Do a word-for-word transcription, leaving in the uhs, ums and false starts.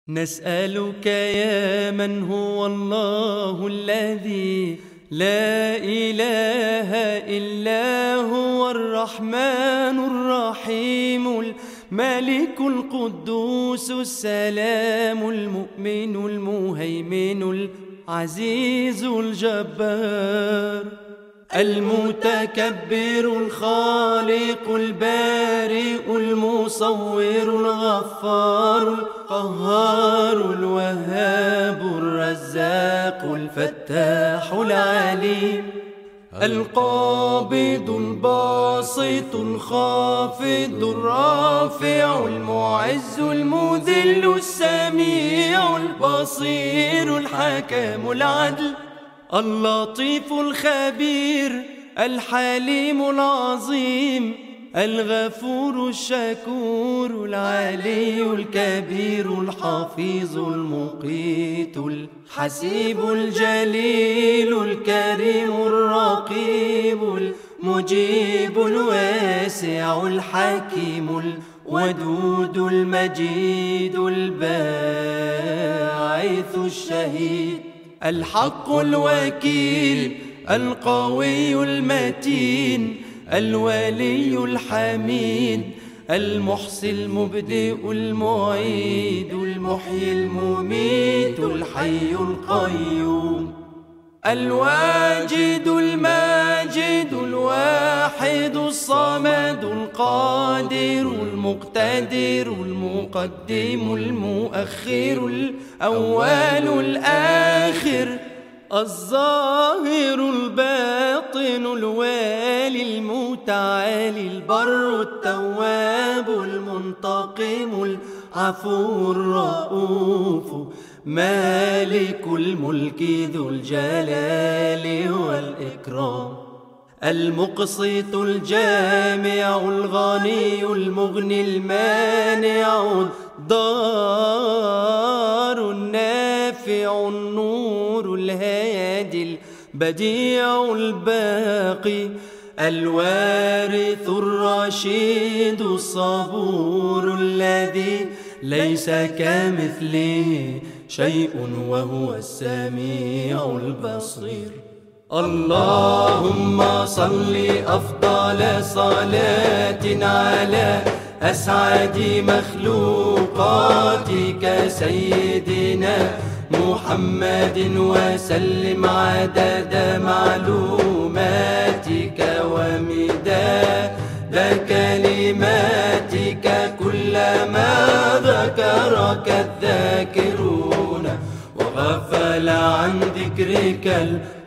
نسألك يا من هو الله الذي لا إله إلا هو الرحمن الرحيم الملك القدوس السلام المؤمن المهيمن العزيز الجبار المتكبر الخالق البارئ المصور الغفار القهار الوهاب الرزاق الفتاح العليم القابض الباسط الخافض الرافع المعز المذل السميع البصير الحكم العدل اللطيف الخبير الحليم العظيم الغفور الشكور العلي الكبير الحفيظ المقيت الحسيب الجليل الكريم الرقيب المجيب الواسع الحكيم الودود المجيد الباعث الشهيد الحق الوكيل القوي المتين الولي الحميد المحصي المبدئ المعيد المحيي المميت الحي القيوم الواجد الماجد الواحد الصمد القادر المقتدر المقدم المؤخر الأول الآخر الظاهر الباطن الوالي المتعالي البر التواب المنتقم العفو الرؤوف مالك الملك ذو الجلال والإكرام المقسط الجامع الغني المغني المانع الضار النافع النور الهادي البديع الباقي الوارث الرشيد الصبور الذي ليس كمثله شيء وهو السميع البصير اللهم صل أفضل صلاة على أسعد مخلوقاتك سيدنا محمد وسلم عدد معلوماتك ومداد كلماتك كلما ذكرك الذاكرون وغفل عن ذكرك